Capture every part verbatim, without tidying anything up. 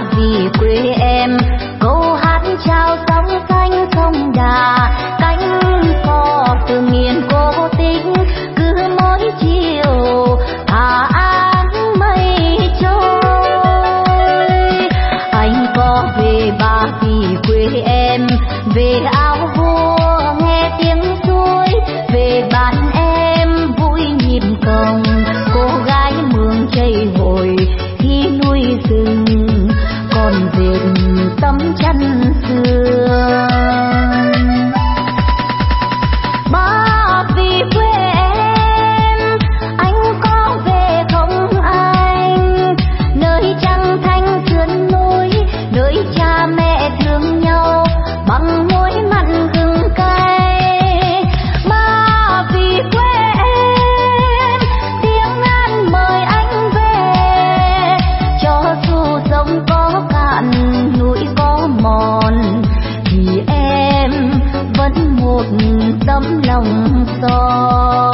vì quê em, câu hát chào sóng xanh sông Đà, cánh cò từ miền cô Tĩnh cứ mỗi chiều thả áng mây trôi. Anh có về Ba Vì quê em, về áo vua nghe tiếng suối, về bàn em vui nhịp cồng, cô gái mường chảy hồi khi núi rừng còn dệt tấm chăn xưa. Ba Vì quê em, anh có về không anh? Nơi trăng thanh sườn núi, nơi cha mẹ thương nhau bằng môi mặn gừng cay. Ba Vì quê em, tiếng An mời anh về, cho dù sông có cạn núi có mòn thì em vẫn một tấm lòng son.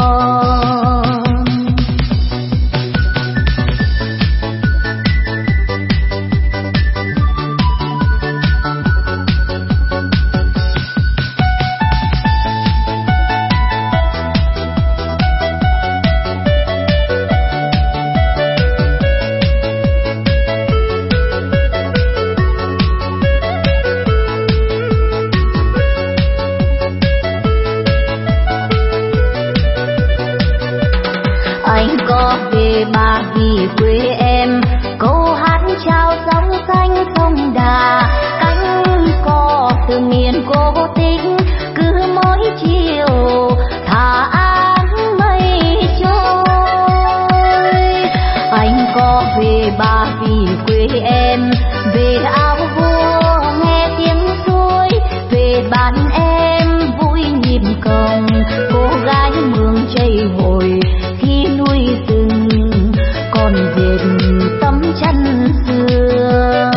Anh có về Ba Vì quê em, câu hát chào sóng xanh sông Đà, cánh cò từ miền cô Tĩnh cứ mỗi chiều thả áng mây trôi. Anh có về Ba Vì quê em, về áo vua nghe tiếng suối, về bàn em vui nhịp cồng, cô gái mường chảy hồi khi núi rừng còn dệt tấm chăn xưa.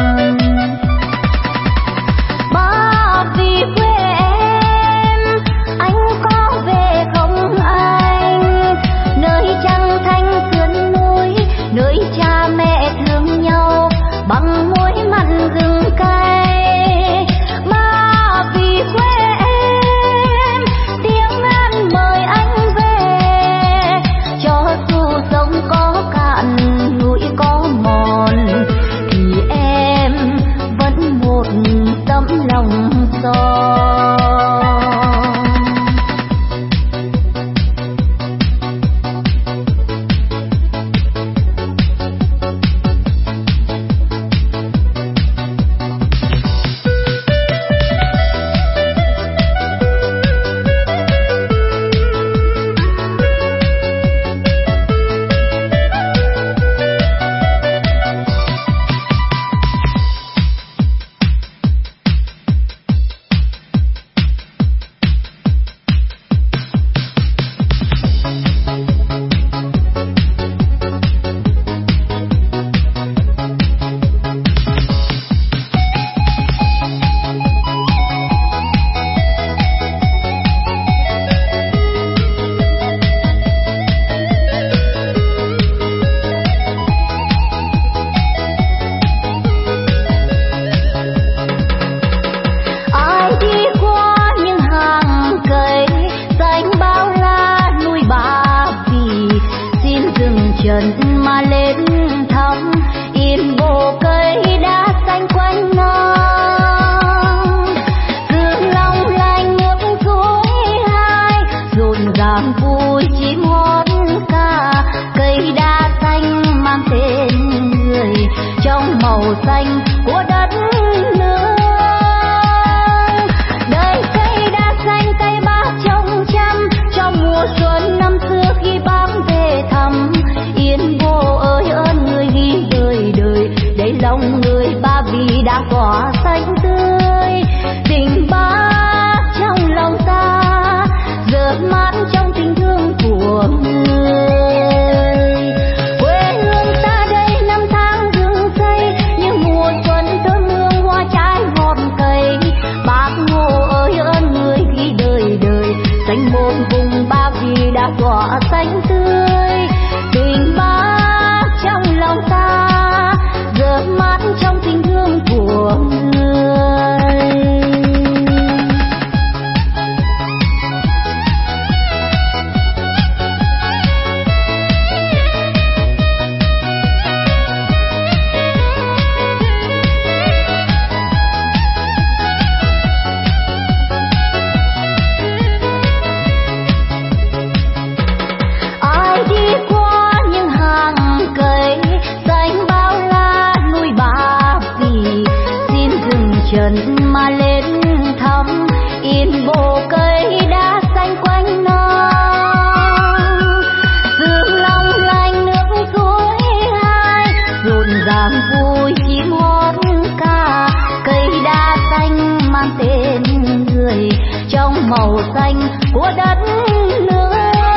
Ba Vì quê em, anh có về không anh? Nơi trăng thanh sườn núi, nơi cha mẹ thương nhau bằng môi mặn gừng cay. Ba Vì quê em, tiếng An mời anh về, cho dù sông có cạn núi có mòn thì em vẫn một tấm lòng son. Tình Bác trong lòng ta giờ mát trong tình màu xanh của đất nước.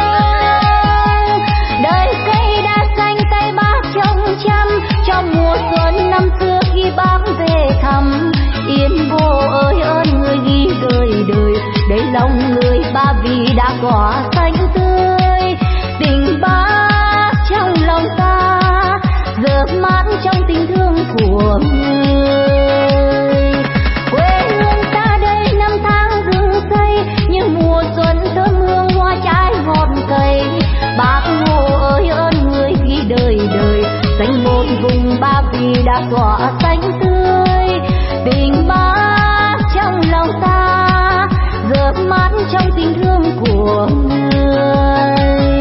Đời cây đã xanh tay bác trông chăm cho mùa xuân năm xưa khi bác về thăm. Yên vô ơi ơn người ghi đời đời, để lòng người Ba Vì đã tỏa xanh tươi. Tình bác trong lòng ta giờ mát trong tình thương của người. Quê hương ta đây năm tháng rừng xây, nhưng mùa xuân thơm hương hoa trái ngọt cây. Bác Hồ ơi ơn người ghi đời đời, xanh một vùng Ba Vì đã tỏa xanh tươi. Tình bác trong lòng ta giờ mát trong tình thương của người.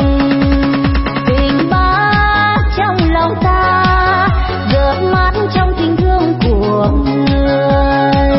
Tình bác trong lòng ta giờ mát trong tình thương của người.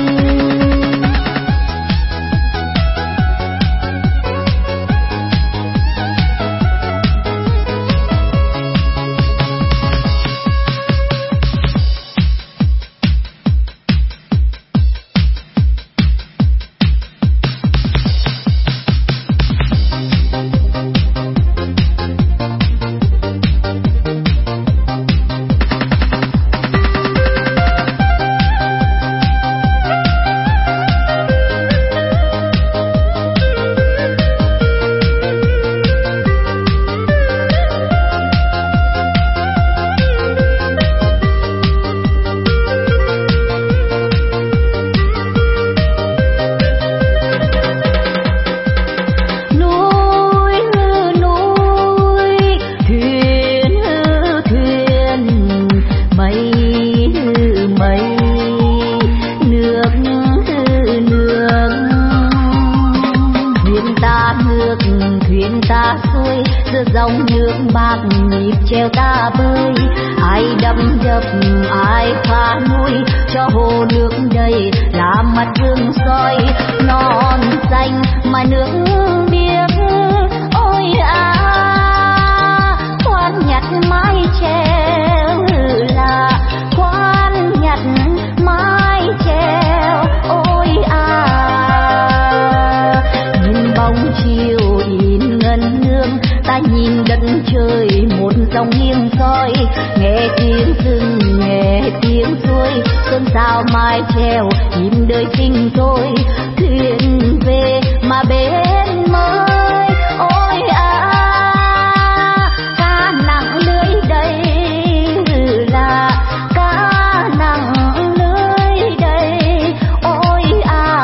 Dòng nước bạc nhịp treo ta bơi, ai đâm đập ai phá núi, cho hồ nước đầy là mặt gương soi non xanh mà nước biếc. Ôi à khoan nhặt mái treo là khoan nhặt mái treo. Ôi à nhìn bóng chiều in ngân hương, ta nhìn đất trời một dòng nghiêng soi, nghe tiếng rừng nghe tiếng suối, xuân sao mái treo im đời sinh tôi, thuyền về mà bên mới. Ôi à cá nặng lưới đây là cá nặng lưới đây. Ôi à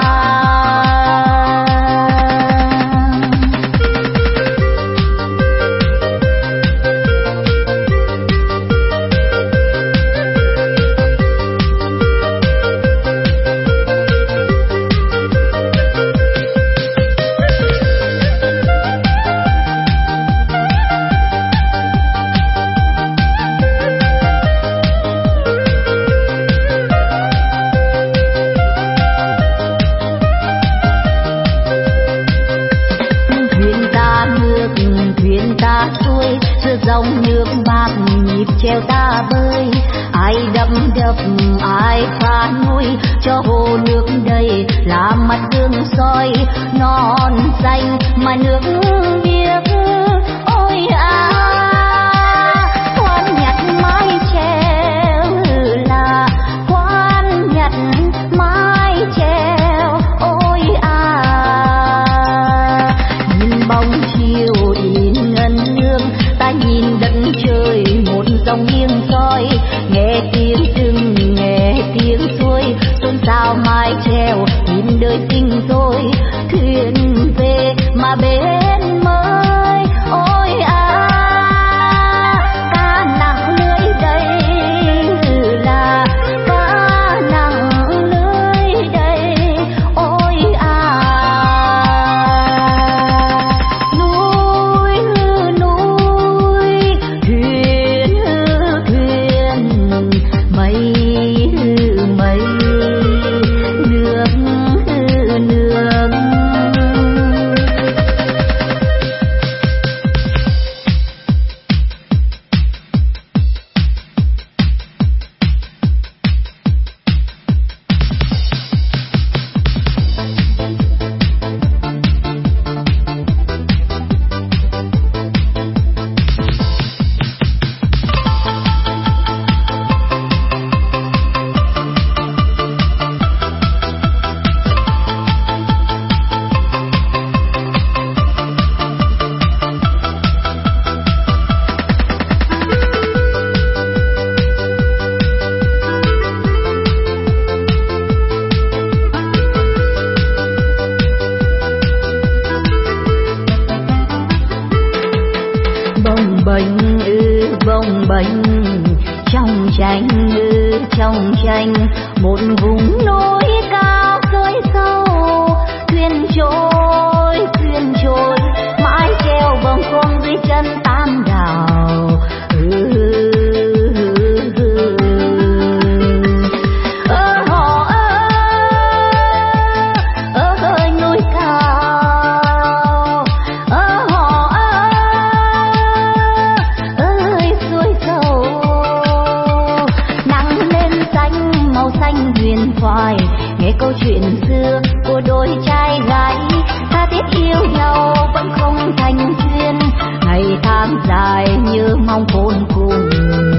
dòng nước bạc nhịp treo ta bơi, ai đâm đập ai phá núi, cho hồ nước đầy là mặt gương soi non xanh mà nước biếc. Ôi à khoan nhặt mái treo là khoan nhặt mái treo. Ôi à nhìn bóng chiều in ngân hương, ta nhìn đất trời một dòng nghiêng soi, nghe tiếng rừng nghe tiếng suối, xuân sao mái treo nhìn đời sinh tôi, thuyền về mà bên mới. Ôi à cá nặng lưới đây là cá nặng lưới đây. Ôi à núi núi thuyền thuyền mây mây nước nước bềnh trong tranh trong tranh một vùng núi cao rơi sâu thuyền trôi thuyền trôi mãi treo vòng quanh dưới chân tam đảo. Ừ. Nghe câu chuyện xưa của đôi trai gái tha thiết yêu nhau vẫn không thành duyên, ngày tháng dài như mong khôn cùng.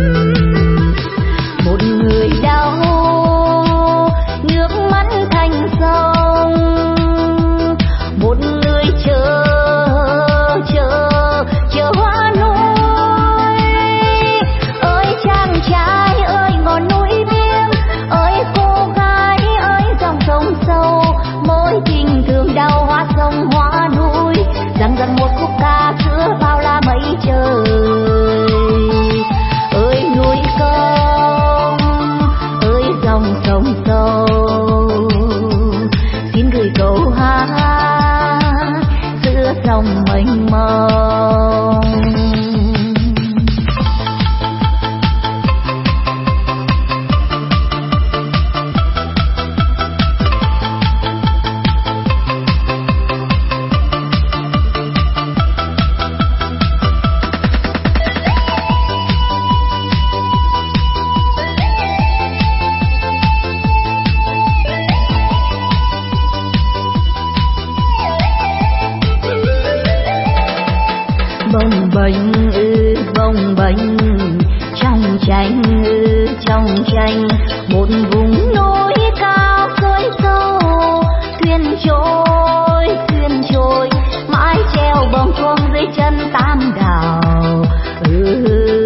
Một người đau nước mắt thành sông, một người chờ chờ chờ hoa núi. Ơi chàng trai ơi ngọn núi biếc, ơi cô gái sông sâu mối tình thương đau hoa sông hoa núi, rằng rằng một khúc ca xưa bao la mây trời. Ơi núi công ơi dòng sông sâu, xin gửi câu hát giữa dòng mênh mông. Bồng bềnh ư bồng bềnh trong tranh ư trong tranh một vùng núi cao rơi sâu thuyền trôi thuyền trôi mãi treo bồng quang dưới chân tam đảo. Ừ.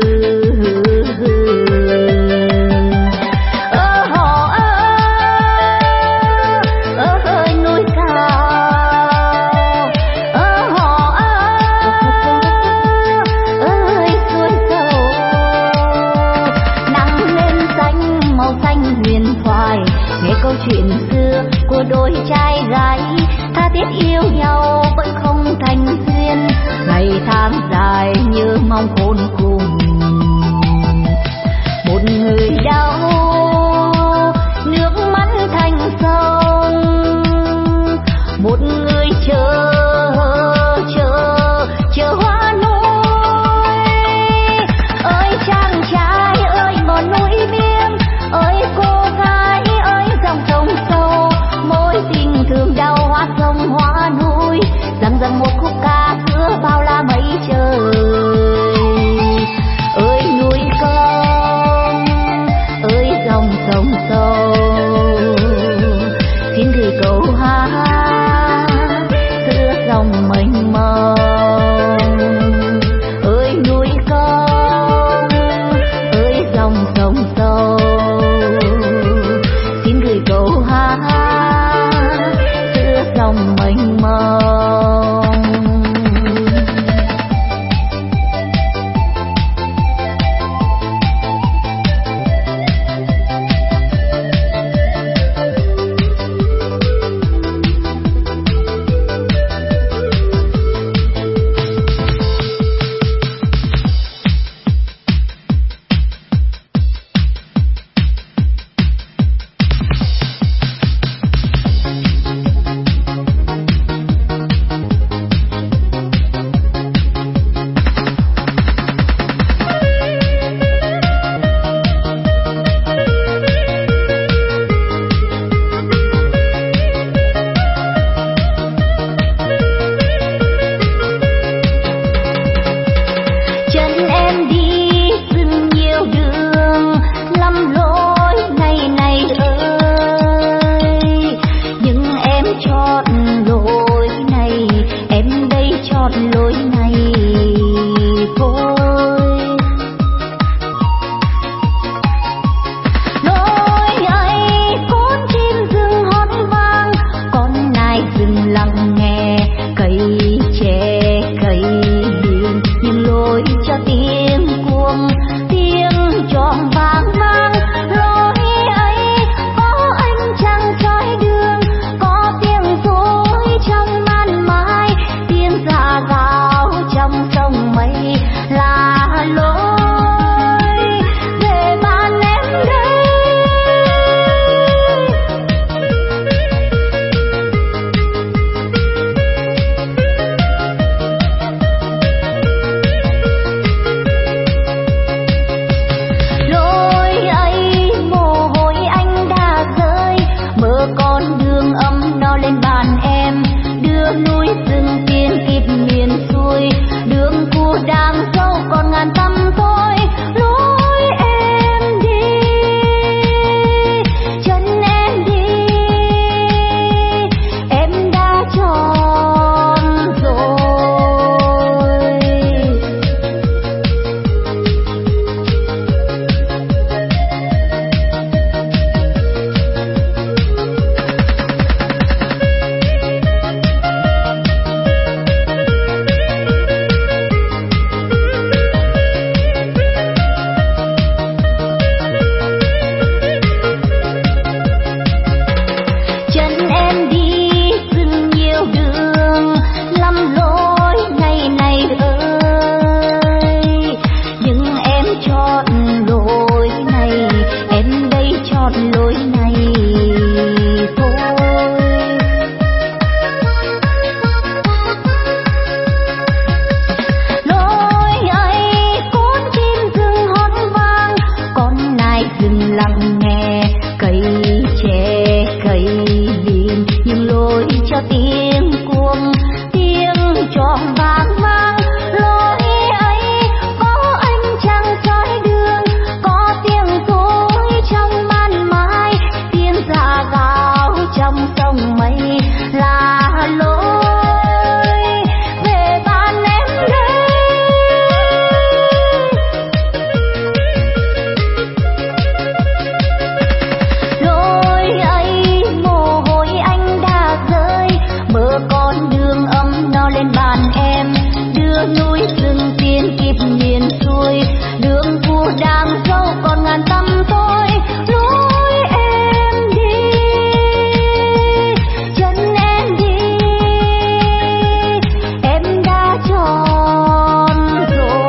Câu chuyện xưa của đôi trai gái tha thiết yêu nhau vẫn không thành duyên, ngày tháng dài như mong khôn cùng. Một người đau nước mắt thành sông, một người chờ chờ chờ hoa núi. Ơi chàng trai ơi ngọn núi biếc, ơi cô gái sông sâu mối tình thương đau hoa sông hoa núi, rằng rằng một khúc ca xưa bao la mây trời. Ơi núi công ơi dòng sông sâu, xin gửi câu hát giữa dòng mênh mông. Ơi núi công ơi dòng sông sâu, câu hát giữa dòng mênh mông. cho tiếng cuồng. nhớ núi rừng tiên kịp miền xuôi, đường vua đang dâu còn ngàn tâm tôi lối em đi, chân em đi em đã tròn rồi.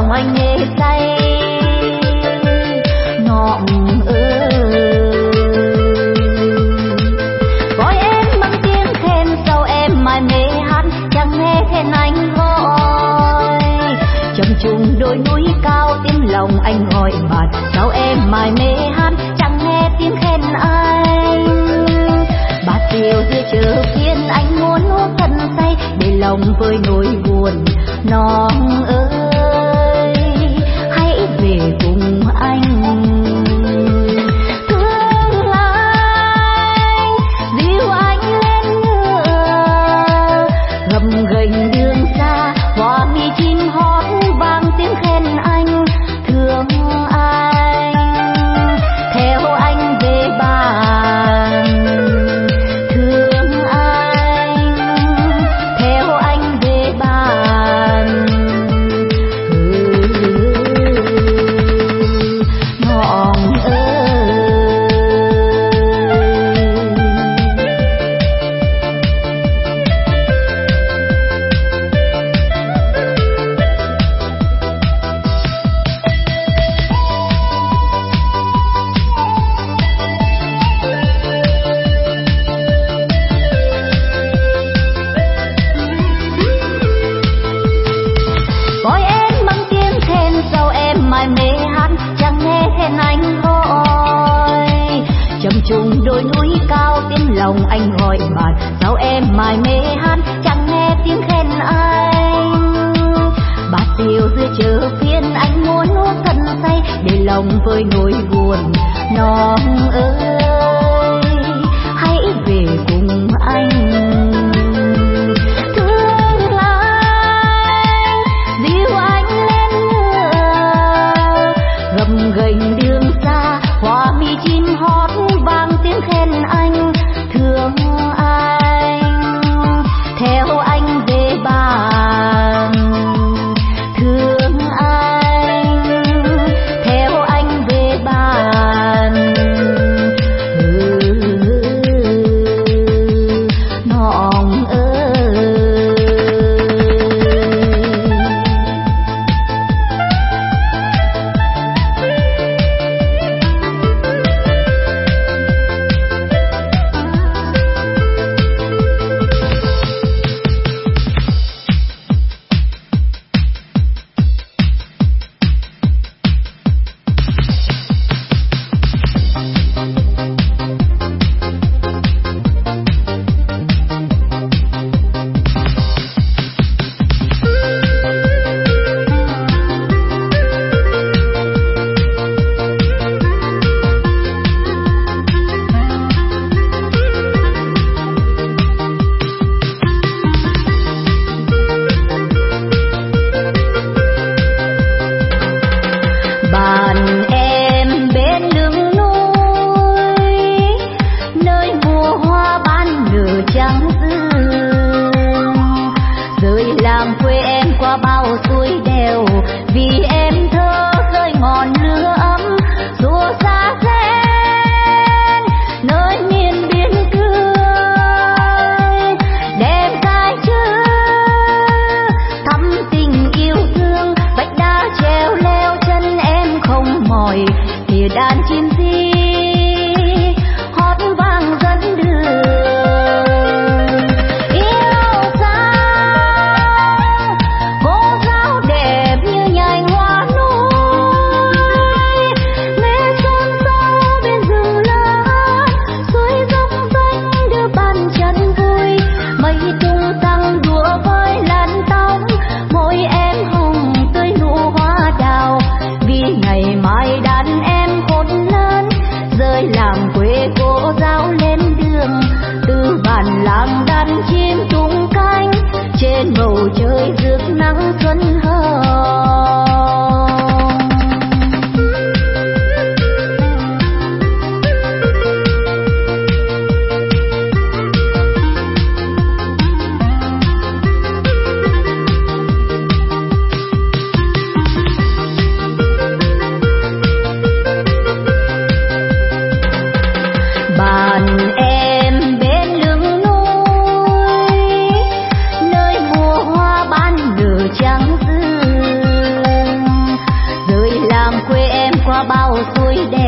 lòng anh mê say. Ngọn ơi gọi em bằng tiếng khen, sao em mải mê hát chẳng nghe khen anh gọi. Chập trùng đôi núi cao tiếng lòng anh gọi bạn, sao em mải mê hát chẳng nghe tiếng khen anh. Bát rượu giữa chợ phiên anh muốn uống thật say, để lòng vơi nỗi buồn. Nón ơi hãy về cùng anh. Thương anh dìu anh lên ngựa, gầm ghềnh đường xa hoa mi chim hót vang tiếng khen anh. Thương anh theo anh về bàn, thương anh theo anh về bàn. Ngọn ơi gọi em bằng tiếng khen, sao em mải mê hát chẳng nghe khen anh gọi. Chập trùng đôi núi cao tiếng lòng anh gọi bạn, sao em mải mê hát chẳng nghe tiếng khen anh. Bát rượu giữa chợ phiên anh muốn uống thật say, để lòng vơi nỗi buồn. Non ơi hãy về cùng anh. Thương anh dìu anh lên ngựa, gầm ghềnh đường xa hoa mi chim hót vang tiếng khen anh. Thương anh theo anh về bàn, thương anh theo anh về bàn. Nọn ơi bàn em bên lưng núi, nơi mùa hoa ban nở trắng dương. Rời làng quê em qua bao suối đèo, vì em thơ rơi ngọn lửa ấm. Xua xa xen nơi miền biên cương, đem hai chữ thắm tình yêu thương. Vách đá treo leo chân em không mỏi bao xuôi đêm